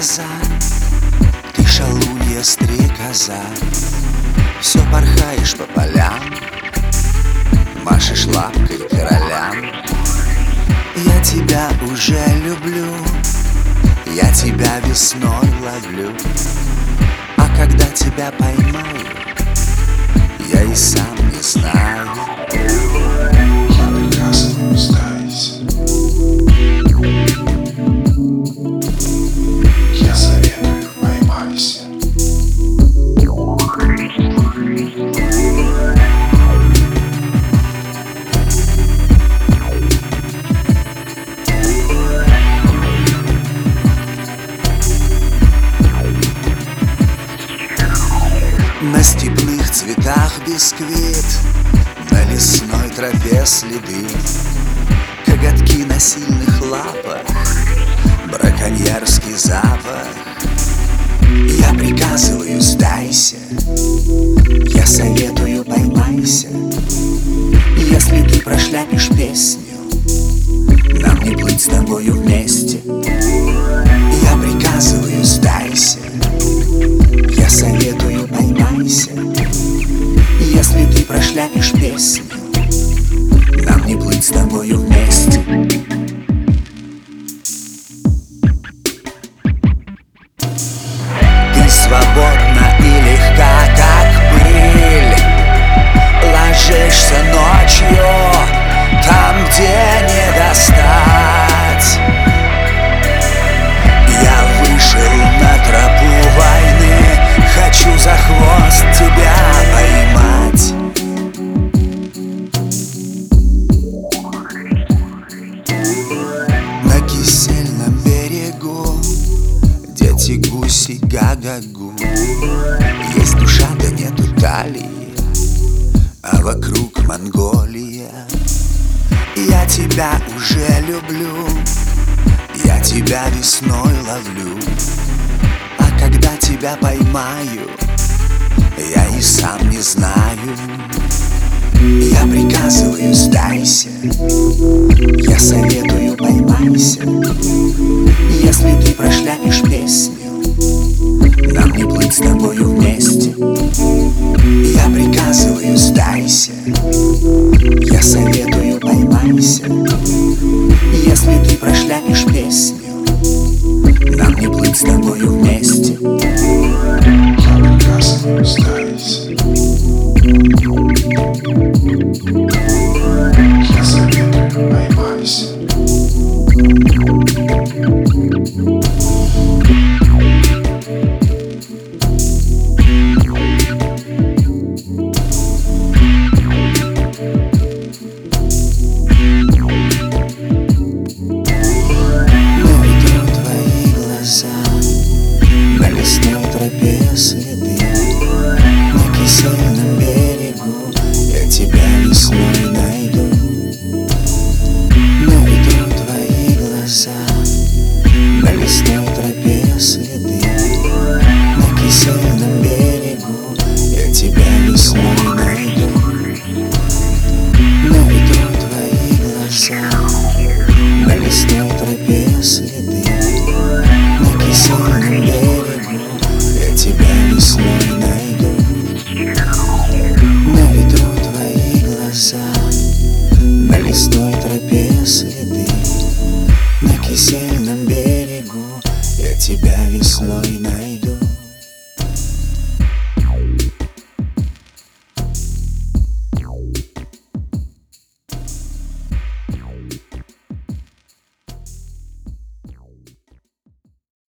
глаза, ты шалунья стрекоза. Все порхаешь по полям, машешь лапкой королям. Я тебя уже люблю, я тебя весной ловлю. А когда тебя поймаю, я и сам не знаю. Я прекрасно нуждаюсь. Я советую, поймайся. На степных цветах бисквит, на лесной тропе следы, коготки на сильных лапах, браконьерский запах. Я приказываю, сдайся, я советую, поймайся. Если ты прошляпишь песню, нам не плыть с тобою вместе. Я приказываю, сдайся, я советую, поймайся. Если ты прошляпишь песню, нам не плыть с тобою вместе. Ты свободна и легка, как пыль. Ложишься ночью там, где не достать. Я вышел на тропу войны, хочу за хвост тебя поймать. На кисельном берегу дети гуси га-га-гу. Есть душа, да нету талии, а вокруг Монголия. Я тебя уже люблю, я тебя весной ловлю. А когда тебя поймаю, я и сам не знаю. Я приказываю, сдайся, я советую, поймайся. Если ты прошляпишь песню, нам не плыть с тобою вместе. Я приказываю, сдайся, я советую, поймайся. Если ты прошляпишь песню, нам не плыть с тобою вместе. Я прекрасно нуждаюсь. Я советую, поймайся. На лесной тропе следы, на кисельном берегу я тебя весной найду. На ветру твои глаза, на лесной тропе следы, на кисельном берегу я тебя весной найду. На ветру твои глаза, на лесной тропе следы, на кисельном берегу я тебя весной найду. На ветру твои глаза, на лесной тропе следы, на кисельном берегу я тебя весной найду.